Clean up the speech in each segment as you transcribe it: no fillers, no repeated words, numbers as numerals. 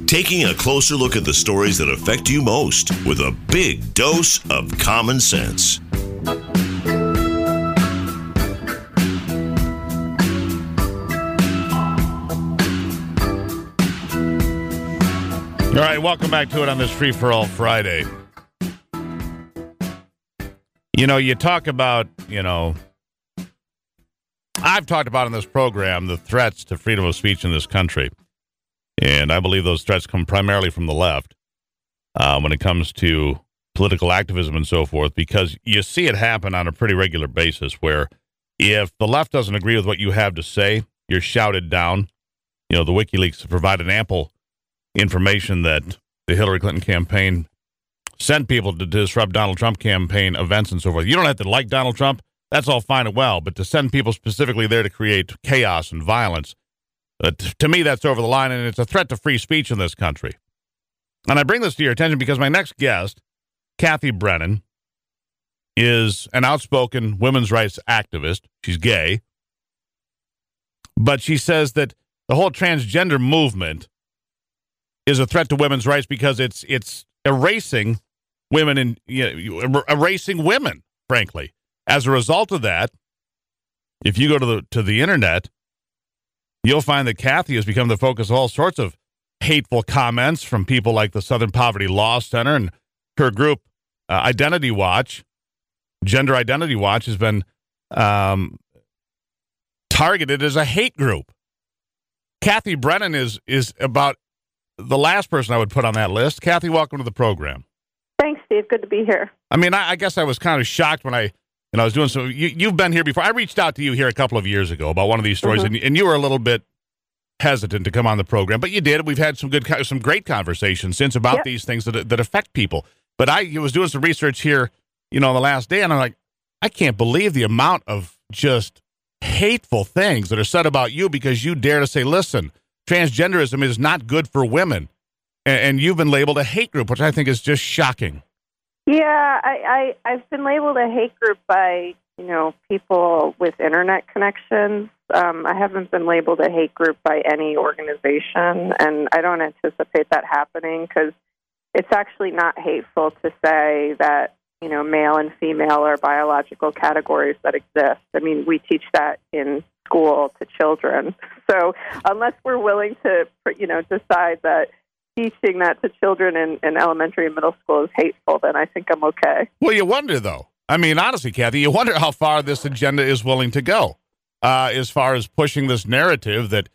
Taking a closer look at the stories that affect you most with a big dose of common sense. All right, welcome back to it on this Free for All Friday. You know, you talk about, I've talked about in this program the threats to freedom of speech in this country. And I believe those threats come primarily from the left when it comes to political activism and so forth, because you see it happen on a pretty regular basis where if the left doesn't agree with what you have to say, you're shouted down. You know, the WikiLeaks provided ample information that the Hillary Clinton campaign sent people to disrupt Donald Trump campaign events and so forth. You don't have to like Donald Trump. That's all fine and well. But to send people specifically there to create chaos and violence, to me, that's over the line, and it's a threat to free speech in this country. And I bring this to your attention because my next guest, Kathy Brennan, is an outspoken women's rights activist. She's gay. But she says that the whole transgender movement is a threat to women's rights because it's erasing women and erasing women, frankly. As a result of that, if you go to the internet, you'll find that Kathy has become the focus of all sorts of hateful comments from people like the Southern Poverty Law Center, and her group, Identity Watch, Gender Identity Watch, has been targeted as a hate group. Kathy Brennan is about the last person I would put on that list. Kathy, welcome to the program. Thanks, Steve. Good to be here. I mean, I guess I was kind of shocked when I was doing some. You've been here before. I reached out to you here a couple of years ago about one of these stories, and you were a little bit hesitant to come on the program, but you did. We've had some great conversations since about these things that affect people. But I was doing some research here, the last day, and I'm like, I can't believe the amount of just hateful things that are said about you because you dare to say, listen, transgenderism is not good for women, and you've been labeled a hate group, which I think is just shocking. Yeah, I've been labeled a hate group by, people with internet connections. I haven't been labeled a hate group by any organization, and I don't anticipate that happening because it's actually not hateful to say that, male and female are biological categories that exist. I mean, we teach that in school to children. So unless we're willing to, decide that teaching that to children in elementary and middle school is hateful, then I think I'm okay. Well, you wonder, though. I mean, honestly, Kathy, you wonder how far this agenda is willing to go as far as pushing this narrative that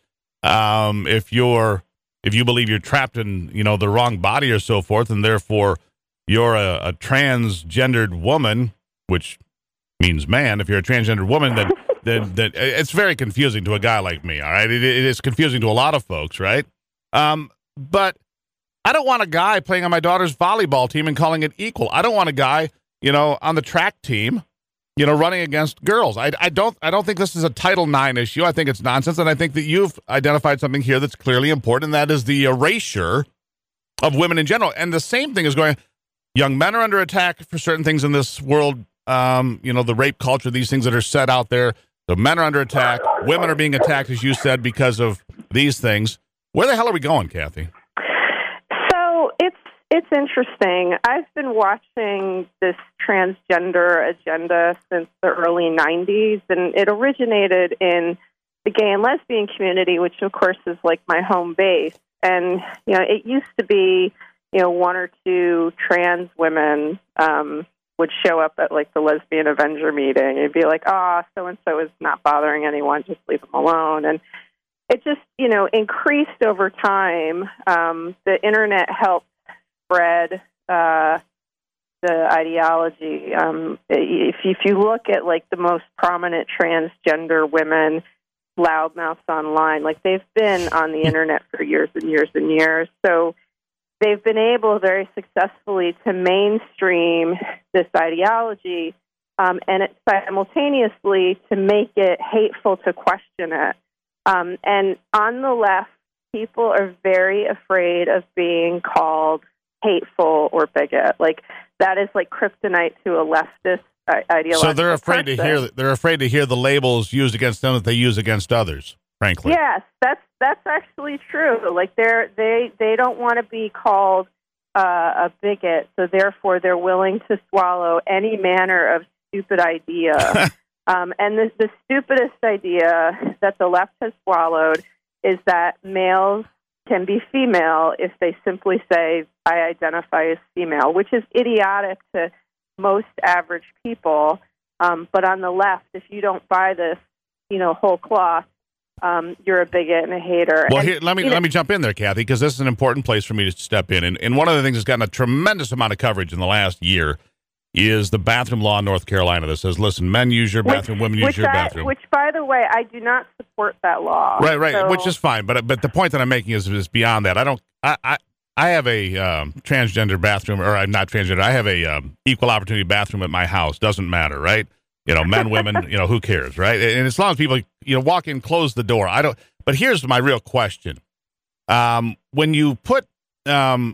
if you believe you're trapped in, the wrong body or so forth, and therefore you're a transgendered woman, which means man, if you're a transgendered woman, then it's very confusing to a guy like me, all right? It is confusing to a lot of folks, right? But I don't want a guy playing on my daughter's volleyball team and calling it equal. I don't want a guy, on the track team, running against girls. I don't think this is a Title IX issue. I think it's nonsense, and I think that you've identified something here that's clearly important, and that is the erasure of women in general. And the same thing is going. Young men are under attack for certain things in this world. The rape culture, these things that are said out there. The men are under attack. Women are being attacked, as you said, because of these things. Where the hell are we going, Kathy? So it's interesting. I've been watching this transgender agenda since the early 90s, and it originated in the gay and lesbian community, which, of course, is like my home base. And, it used to be, one or two trans women would show up at, like, the Lesbian Avenger meeting and be like, so-and-so is not bothering anyone, just leave them alone. And it just, increased over time. The internet helped spread the ideology. If you look at, like, the most prominent transgender women, loudmouths online, like, they've been on the internet for years and years and years. So they've been able very successfully to mainstream this ideology and it simultaneously to make it hateful to question it. And on the left, people are very afraid of being called hateful or bigot. Like, that is like kryptonite to a leftist ideology. So they're afraid to hear the labels used against them that they use against others. frankly. Yes, that's actually true. Like they don't want to be called a bigot, so therefore they're willing to swallow any manner of stupid idea. And the stupidest idea that the left has swallowed is that males can be female if they simply say, I identify as female, which is idiotic to most average people. But on the left, if you don't buy this, whole cloth, you're a bigot and a hater. Well, and, here, let me jump in there, Kathy, because this is an important place for me to step in. And one of the things that's gotten a tremendous amount of coverage in the last year is the bathroom law in North Carolina that says, listen, men use your bathroom, women use your bathroom. Which, by the way, I do not support that law. Right, so. which is fine. But the point that I'm making is beyond that. I have a transgender bathroom, or I'm not transgender. I have a equal opportunity bathroom at my house. Doesn't matter, right? Men, women, who cares, right? And as long as people, walk in, close the door. I don't. But here's my real question: when you put men,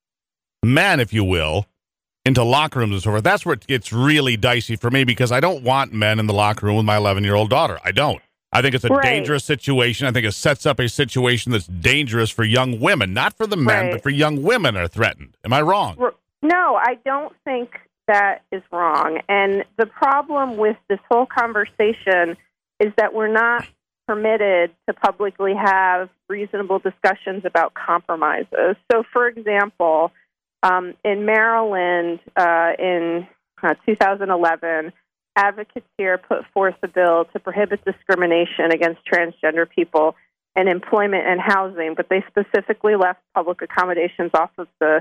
if you will, into locker rooms and so forth, that's where it gets really dicey for me, because I don't want men in the locker room with my 11-year-old daughter. I don't. I think it's a dangerous situation. I think it sets up a situation that's dangerous for young women, not for the men, but for young women are threatened. Am I wrong? No, I don't think that is wrong. And the problem with this whole conversation is that we're not permitted to publicly have reasonable discussions about compromises. So, for example, in Maryland, in 2011, advocates here put forth a bill to prohibit discrimination against transgender people in employment and housing, but they specifically left public accommodations off of the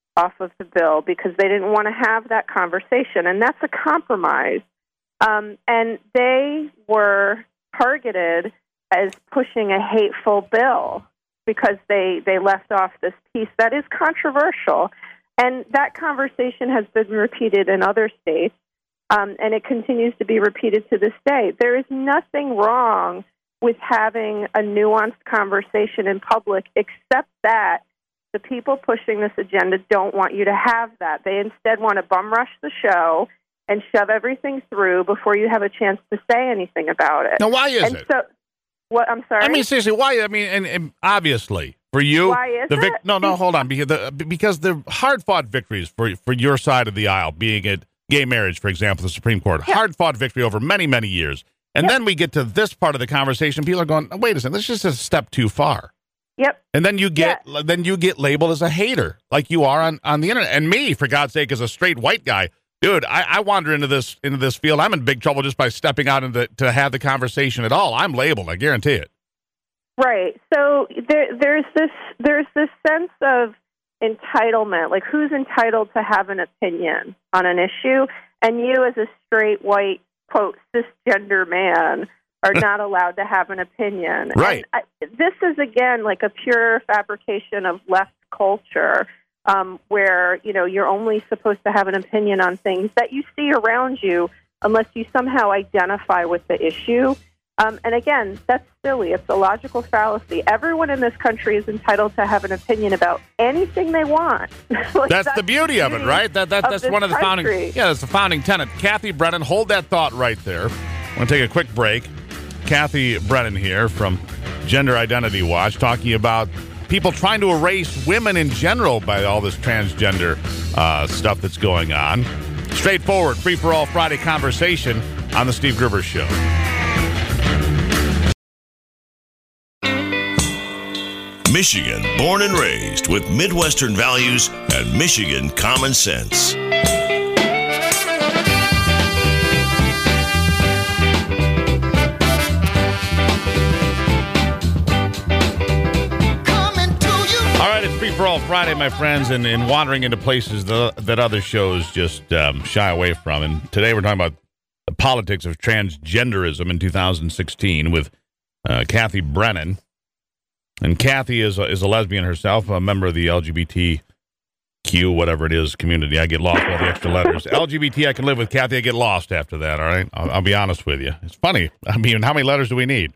bill because they didn't want to have that conversation, and that's a compromise. And they were targeted as pushing a hateful bill because they left off this piece that is controversial. And that conversation has been repeated in other states, and it continues to be repeated to this day. There is nothing wrong with having a nuanced conversation in public, except that the people pushing this agenda don't want you to have that. They instead want to bum rush the show and shove everything through before you have a chance to say anything about it. Now, why is it? So, what? I'm sorry. I mean, seriously, why? I mean, and obviously for you, why is it? No, hold on, because the hard-fought victories for your side of the aisle, being it gay marriage, for example, the Supreme Court, hard-fought victory over many, many years, and then we get to this part of the conversation. People are going, wait a second, this is just a step too far. Yep. And then you get labeled as a hater, like you are on the internet. And me, for God's sake, as a straight white guy, dude, I wander into this field. I'm in big trouble just by stepping out to have the conversation at all. I'm labeled, I guarantee it. Right. So there's this sense of entitlement, like who's entitled to have an opinion on an issue, and you as a straight white, quote, cisgender man are not allowed to have an opinion. Right. And this is, again, like a pure fabrication of left culture, where, you're only supposed to have an opinion on things that you see around you unless you somehow identify with the issue. And again, that's silly. It's a logical fallacy. Everyone in this country is entitled to have an opinion about anything they want. That's the beauty of it, right? That's one of the founding. Yeah, that's the founding tenet. Kathy Brennan, hold that thought right there. I want to take a quick break. Kathy Brennan here from Gender Identity Watch, talking about people trying to erase women in general by all this transgender stuff that's going on. Straightforward, free-for-all Friday conversation on The Steve Gruber Show. Michigan, born and raised with Midwestern values and Michigan common sense. For all Friday, my friends, and wandering into places that other shows just shy away from. And today we're talking about the politics of transgenderism in 2016 with Kathy Brennan. And Kathy is a lesbian herself, a member of the LGBTQ, whatever it is, community. I get lost with all the extra letters. LGBT, I can live with. Kathy, I get lost after that, all right? I'll be honest with you. It's funny. I mean, how many letters do we need?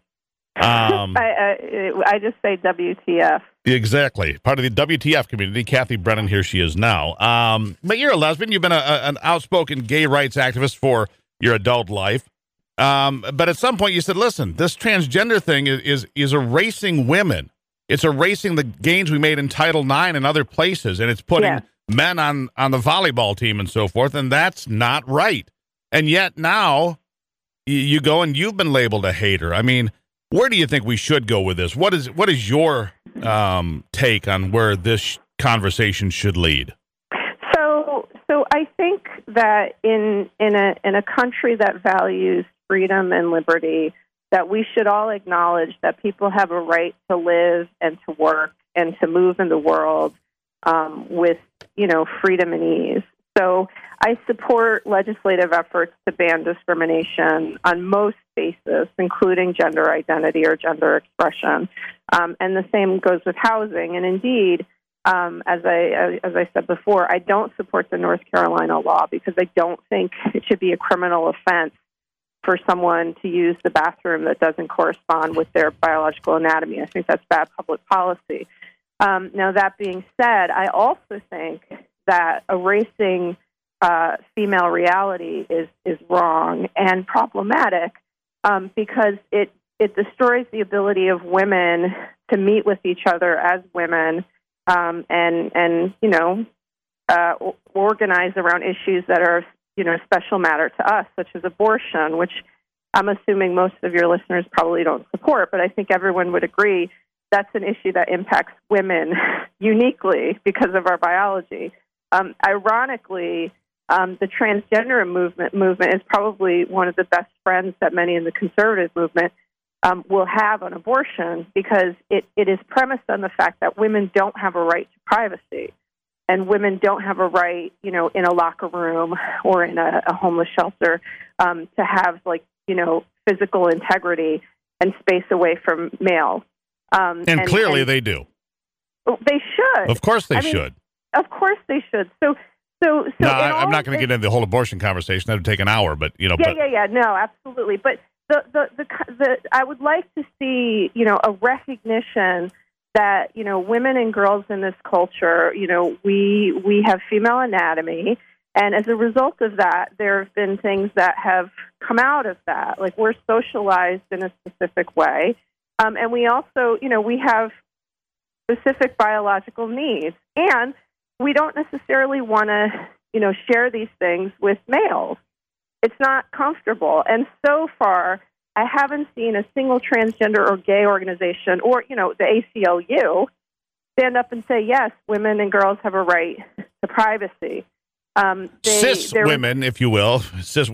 I just say WTF. Exactly. Part of the WTF community. Kathy Brennan, here she is now. But you're a lesbian. You've been an outspoken gay rights activist for your adult life. But at some point you said, listen, this transgender thing is erasing women. It's erasing the gains we made in Title IX and other places, and it's putting men on the volleyball team and so forth, and that's not right. And yet now you go and you've been labeled a hater. I mean, where do you think we should go with this? What is your take on where this conversation should lead? So I think that in a country that values freedom and liberty, that we should all acknowledge that people have a right to live and to work and to move in the world with, freedom and ease. So I support legislative efforts to ban discrimination on most bases, including gender identity or gender expression. And the same goes with housing. And indeed, as I said before, I don't support the North Carolina law because I don't think it should be a criminal offense for someone to use the bathroom that doesn't correspond with their biological anatomy. I think that's bad public policy. Now, that being said, I also think that erasing female reality is wrong and problematic because it destroys the ability of women to meet with each other as women and organize around issues that are special matter to us, such as abortion, which I'm assuming most of your listeners probably don't support, but I think everyone would agree that's an issue that impacts women uniquely because of our biology. Ironically, the transgender movement is probably one of the best friends that many in the conservative movement will have on abortion because it is premised on the fact that women don't have a right to privacy. And women don't have a right, in a locker room or in a homeless shelter to have, physical integrity and space away from males. And clearly they do. They should. Of course they should. Of course they should. So no, I'm not going to get into the whole abortion conversation. That would take an hour, but Yeah. No, absolutely. But the I would like to see, a recognition that, women and girls in this culture, we have female anatomy. And as a result of that, there have been things that have come out of that. Like we're socialized in a specific way. And we also, we have specific biological needs. And we don't necessarily want to, share these things with males. It's not comfortable. And so far, I haven't seen a single transgender or gay organization or, the ACLU stand up and say, yes, women and girls have a right to privacy. Cis women, if you will, cis.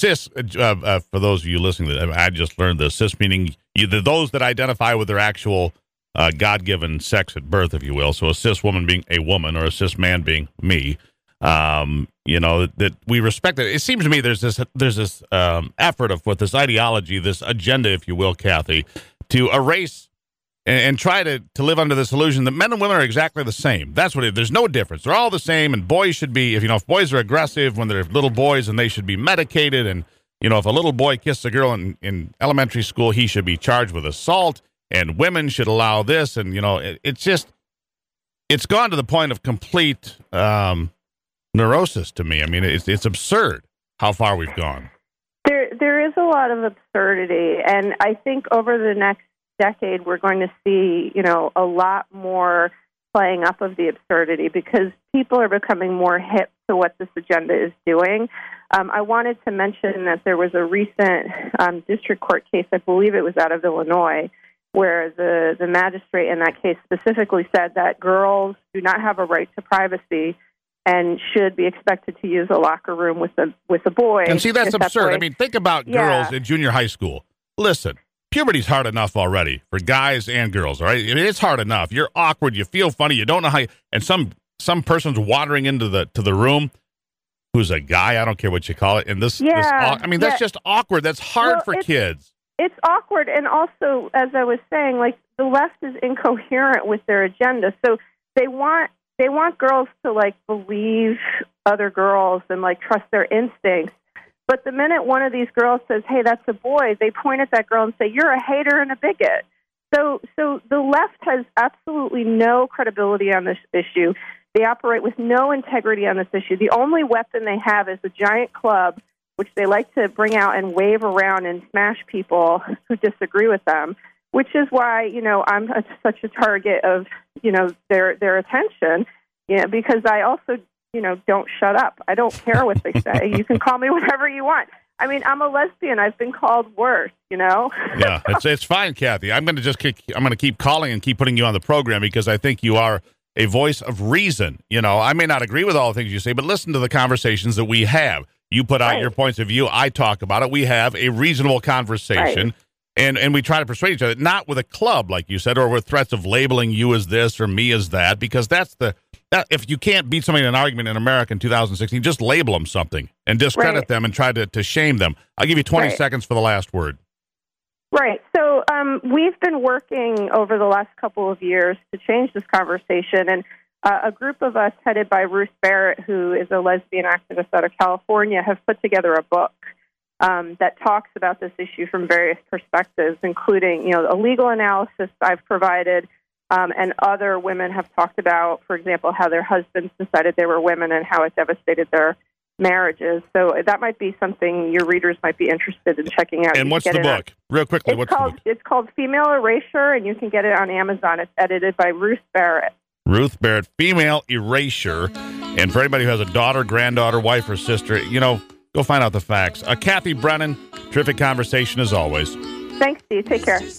For those of you listening, I just learned this. Cis meaning those that identify with their actual God-given sex at birth, if you will. So a cis woman being a woman or a cis man being me. That we respect it. It seems to me there's this effort with this ideology, this agenda, if you will, Kathy, to erase and try to live under this illusion that men and women are exactly the same. That's what there's no difference. They're all the same, and boys should be, if boys are aggressive when they're little boys, and they should be medicated, and, if a little boy kisses a girl in elementary school, he should be charged with assault, and women should allow this, and, it's gone to the point of complete neurosis to me. I mean, it's absurd how far we've gone. There is a lot of absurdity, and I think over the next decade we're going to see, a lot more playing up of the absurdity because people are becoming more hip to what this agenda is doing. I wanted to mention that there was a recent district court case, I believe it was out of Illinois, where the magistrate in that case specifically said that girls do not have a right to privacy and should be expected to use a locker room with a boy. And see, that's absurd. I mean, think about girls in junior high school. Listen, puberty's hard enough already for guys and girls, all right? I mean, it's hard enough. You're awkward. You feel funny. You don't know how and some person's wandering into the room who's a guy. I don't care what you call it. And that's just awkward. That's hard for kids. It's awkward. And also, as I was saying, the left is incoherent with their agenda. So they want girls to believe other girls and trust their instincts. But the minute one of these girls says, "Hey, that's a boy," they point at that girl and say, "You're a hater and a bigot." So the left has absolutely no credibility on this issue. They operate with no integrity on this issue. The only weapon they have is a giant club which they like to bring out and wave around and smash people who disagree with them, which is why, I'm such a target of, their attention, because I also, don't shut up. I don't care what they say. You can call me whatever you want. I mean, I'm a lesbian. I've been called worse, Yeah, it's fine, Kathy. I'm going to keep calling and keep putting you on the program because I think you are a voice of reason. I may not agree with all the things you say, but listen to the conversations that we have. You put out your points of view. I talk about it. We have a reasonable conversation, and we try to persuade each other, not with a club, like you said, or with threats of labeling you as this or me as that, because if you can't beat somebody in an argument in America in 2016, just label them something and discredit them and try to shame them. I'll give you 20 seconds for the last word. Right. So we've been working over the last couple of years to change this conversation, and a group of us headed by Ruth Barrett, who is a lesbian activist out of California, have put together a book that talks about this issue from various perspectives, including, a legal analysis I've provided, and other women have talked about, for example, how their husbands decided they were women and how it devastated their marriages. So that might be something your readers might be interested in checking out. And what's the book? Real quickly, what's the book? It's called Female Erasure, and you can get it on Amazon. It's edited by Ruth Barrett. Ruth Barrett, Female Erasure. And for anybody who has a daughter, granddaughter, wife, or sister, go find out the facts. Kathy Brennan, terrific conversation as always. Thanks, Steve. Take care.